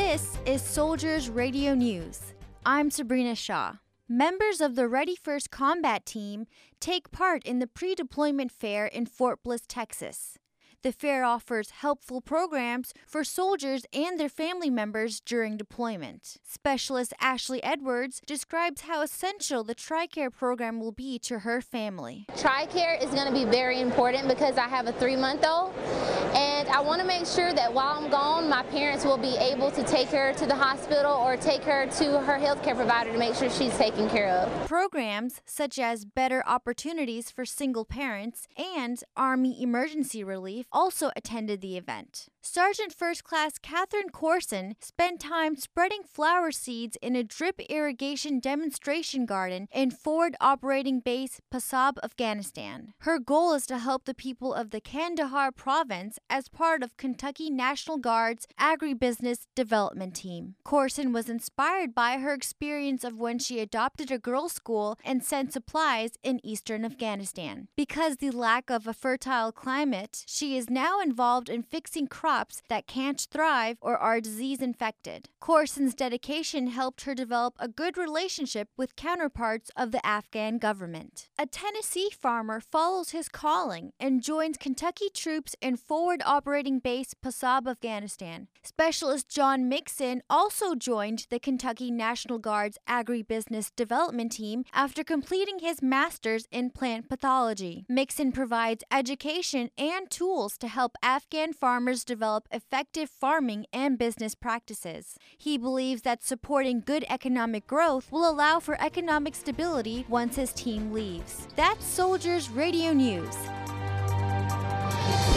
This is Soldiers Radio News. I'm Sabrina Shaw. Members of the Ready First Combat Team take part in the pre-deployment fair in Fort Bliss, Texas. The fair offers helpful programs for soldiers and their family members during deployment. Specialist Ashley Edwards describes how essential the TRICARE program will be to her family. TRICARE is going to be very important because I have a 3-month-old, and I want to make sure that while I'm gone, my parents will be able to take her to the hospital or take her to her healthcare provider to make sure she's taken care of. Programs such as better opportunities for single parents and Army emergency relief also attended the event. Sergeant First Class Catherine Corson spent time spreading flower seeds in a drip irrigation demonstration garden in Forward Operating Base Pasab, Afghanistan. Her goal is to help the people of the Kandahar province as part of Kentucky National Guard's Agribusiness Development Team. Corson was inspired by her experience of when she adopted a girls' school and sent supplies in eastern Afghanistan. Because the lack of a fertile climate, she is now involved in fixing crops that can't thrive or are disease infected. Corson's dedication helped her develop a good relationship with counterparts of the Afghan government. A Tennessee farmer follows his calling and joins Kentucky troops in Forward Operating Base Pasab, Afghanistan. Specialist John Mixon also joined the Kentucky National Guard's Agribusiness Development Team after completing his master's in plant pathology. Mixon provides education and tools to help Afghan farmers develop effective farming and business practices. He believes that supporting good economic growth will allow for economic stability once his team leaves. That's Soldiers Radio News.